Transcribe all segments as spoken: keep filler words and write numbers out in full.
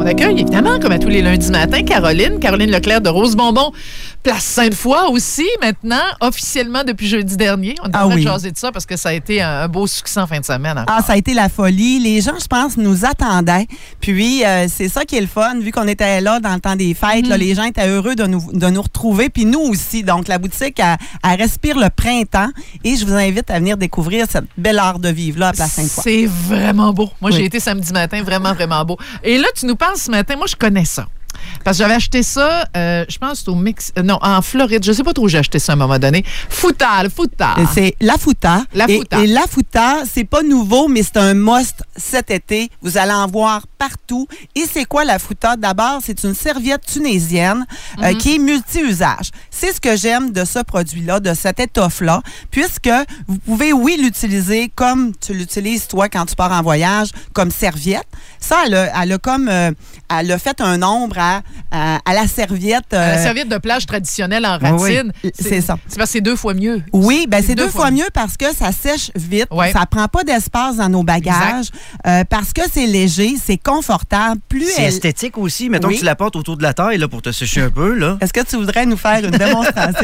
On accueille évidemment, comme à tous les lundis matins, Caroline. Caroline Leclerc de Rose Bonbon, place Sainte-Foy aussi, maintenant, officiellement depuis jeudi dernier. On est Ah en train oui. de jaser de ça parce que ça a été un, un beau succès en fin de semaine. Encore. Ah, ça a été la folie. Les gens, je pense, nous attendaient. Puis, euh, c'est ça qui est le fun. Vu qu'on était là dans le temps des fêtes, Mm-hmm. là, les gens étaient heureux de nous, de nous retrouver. Puis nous aussi. Donc, la boutique, elle, elle respire le printemps. Et je vous invite à venir découvrir cette belle art de vivre-là à Place Sainte-Foy. C'est vraiment beau. Moi, Oui. j'ai été samedi matin, vraiment, vraiment beau. Et là, tu nous parles ce matin, moi, je connais ça. Parce que j'avais acheté ça, euh, je pense, au Mex... euh, non, en Floride. Je sais pas trop où j'ai acheté ça à un moment donné. Fouta, le Fouta. Euh, C'est la Fouta. La Et- Fouta. Et, la Fouta, c'est pas nouveau, mais c'est un must cet été. Vous allez en voir partout. Et c'est quoi la Fouta? D'abord, c'est une serviette tunisienne euh, Mm-hmm. qui est multi-usage. C'est ce que j'aime de ce produit-là, de cette étoffe-là, puisque vous pouvez, oui, l'utiliser comme tu l'utilises, toi, quand tu pars en voyage, comme serviette. Ça, elle a, elle a comme... euh, elle a fait un ombre à, à, à la serviette... La euh, serviette de plage traditionnelle en oui, ratine. oui, c'est ça. C'est parce que c'est deux fois mieux. Oui, ben c'est deux, fois mieux parce que ça sèche vite, Ouais. ça prend pas d'espace dans nos bagages, euh, parce que c'est léger, c'est confortable. Plus C'est elle... esthétique aussi. Mettons Oui. que tu la portes autour de la taille là, pour te sécher un peu. Là. Est-ce que tu voudrais nous faire une démonstration?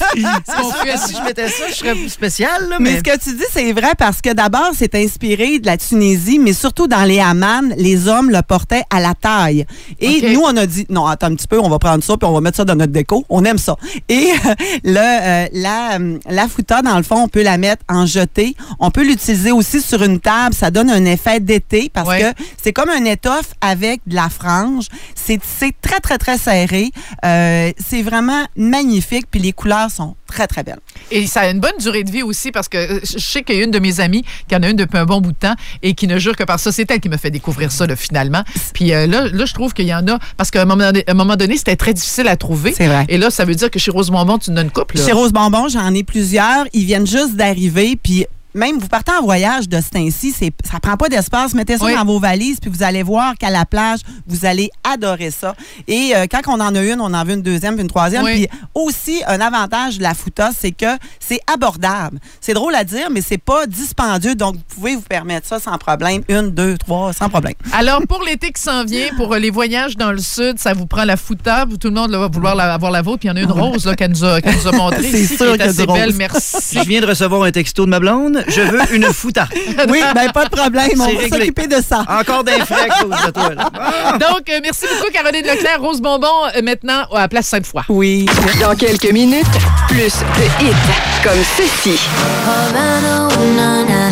Si je mettais ça, je serais plus spécial. Là, Mais mais ce que tu dis, c'est vrai parce que d'abord, c'est inspiré de la Tunisie, mais surtout dans les hammams, les hommes le portaient à la taille. Et OK. nous, on a dit, non, attends un petit peu, on va prendre ça puis on va mettre ça dans notre déco. On aime ça. Et euh, le, euh, la, euh, la Fouta, dans le fond, on peut la mettre en jeté. On peut l'utiliser aussi sur une table. Ça donne un effet d'été parce Ouais. que c'est comme un étoffe avec de la frange. C'est c'est très, très, très serré. Euh, c'est vraiment magnifique. Puis les couleurs sont très, très belles. Et ça a une bonne durée de vie aussi parce que euh, je sais qu'il y a une de mes amies qui en a une depuis un bon bout de temps et qui ne jure que par ça. C'est elle qui me fait découvrir ça là, finalement. Puis euh, là, là, je trouve qu'il y en a parce qu'à un moment donné, à un moment donné, c'était très difficile à trouver. C'est vrai. Et là, ça veut dire que chez Rose Bonbon, tu en as une couple. Là. Chez Rose Bonbon, j'en ai plusieurs. Ils viennent juste d'arriver, puis même vous partez en voyage de ce temps-ci, c'est, ça prend pas d'espace. Mettez ça Oui. dans vos valises, puis vous allez voir qu'à la plage, vous allez adorer ça. Et euh, quand on en a une, on en veut une deuxième, puis une troisième. Oui. Puis aussi, un avantage de la Fouta, c'est que c'est abordable. C'est drôle à dire, mais c'est pas dispendieux. Donc, vous pouvez vous permettre ça sans problème. Une, deux, trois, sans problème. Alors, pour l'été qui s'en vient, pour euh, les voyages dans le sud, ça vous prend la Fouta. Vous- Tout le monde là, va vouloir la- avoir la vôtre. Puis il y en a une rose là, qu'elle nous a, qu'elle nous a montrée. C'est ici, sûr qui est qu'il y a assez du rose. belle. si Merci. je viens de recevoir un texto de ma blonde, je veux une Fouta. Oui, ben pas de problème. On C'est va réglé. s'occuper de ça. Encore d'un frais à cause de toi. Là. Ah! Donc, euh, merci beaucoup, Caroline Leclerc. Rose Bonbon, euh, maintenant, à Place Sainte-Foy. Oui. Dans quelques minutes, plus de hits comme ceci. Havana, ooh, na, na.